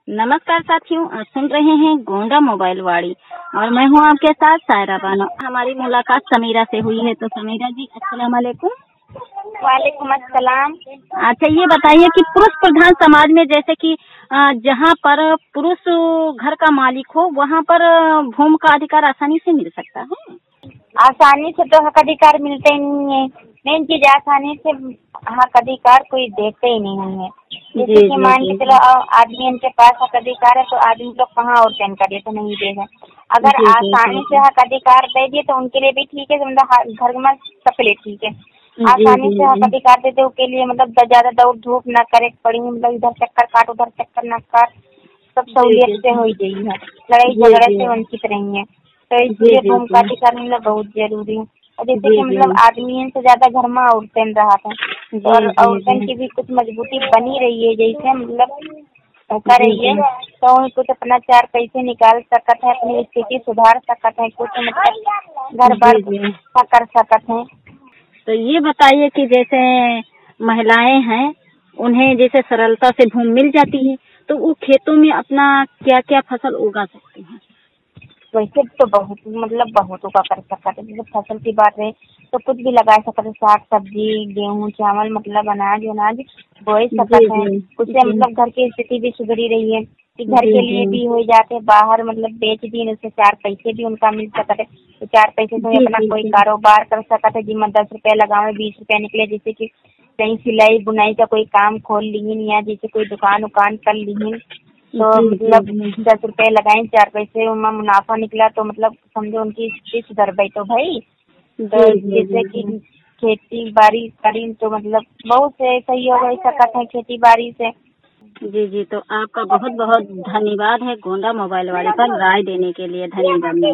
नमस्कार साथियों, सुन रहे हैं गोंडा मोबाइल वाड़ी और मैं हूं आपके साथ सायरा बानो। हमारी मुलाकात समीरा से हुई है। तो समीरा जी, अस्सलाम वालेकुम। वालेकुम अस्सलाम। अच्छा, ये बताइए कि पुरुष प्रधान समाज में जैसे कि जहां पर पुरुष घर का मालिक हो वहां पर भूमि का अधिकार आसानी से मिल सकता है? आसानी से तो हक अधिकार मिलते ही नहीं है। मेन चीज आसानी से हक अधिकार कोई देते ही नहीं है। जैसे कि मान के चलो आदमी के पास हक अधिकार है तो आदमी लोग कहाँ और का दे तो नहीं देगा। अगर आसानी से हक अधिकार दे दिए तो उनके लिए भी ठीक है, मतलब घर में सबके लिए ठीक है। आसानी से हक अधिकार देते उसके लिए मतलब ज्यादा दौड़ धूप न करे पड़ी, मतलब इधर चक्कर काट उधर चक्कर न काट, सब सहूलियत से हो गई है। लड़ाई झगड़े से वंचित नहीं है, तो इसलिए भूमि का अधिकार मिलना बहुत जरूरी है। और जैसे कि मतलब आदमी से ज्यादा घर में औरतें रहा था और औरतों की भी कुछ मजबूती बनी रही है, जैसे मतलब कर रही है तो कुछ अपना चार पैसे निकाल सकत है, अपनी स्थिति सुधार सकत है, कुछ मतलब घर बार कर सकत है। तो ये बताइए कि जैसे महिलाएं हैं उन्हें जैसे सरलता से भूमि मिल जाती है तो वो खेतों में अपना क्या क्या फसल उगा सकती हैं? वैसे तो बहुत का कर सकते हैं। जैसे फसल की बात है तो कुछ भी लगा सकते हैं, साग सब्जी गेहूँ चावल मतलब अनाज बो सकते हैं। उससे मतलब घर की स्थिति भी सुधरी रही है कि घर के लिए भी हो जाते हैं, बाहर मतलब बेच दी उससे चार पैसे भी उनका मिल सकते हैं। तो चार पैसे से अपना कोई कारोबार कर सकते हैं, जिसमें 10 रुपये लगावे 20 रुपये निकले। जैसे कि कहीं सिलाई बुनाई का कोई काम खोल ली या जैसे कोई दुकान उकान कर ली तो मतलब 10 रुपये लगाए 4 पैसे उनमें मुनाफा निकला तो मतलब समझो उनकी स्थिति सुधर गई। तो भाई तो जैसे कि खेती बाड़ी करी तो मतलब बहुत से सही हो गई सकत है खेती बाड़ी से। जी, तो आपका बहुत बहुत धन्यवाद है गोंडा मोबाइल वाले पर राय देने के लिए। धन्यवाद।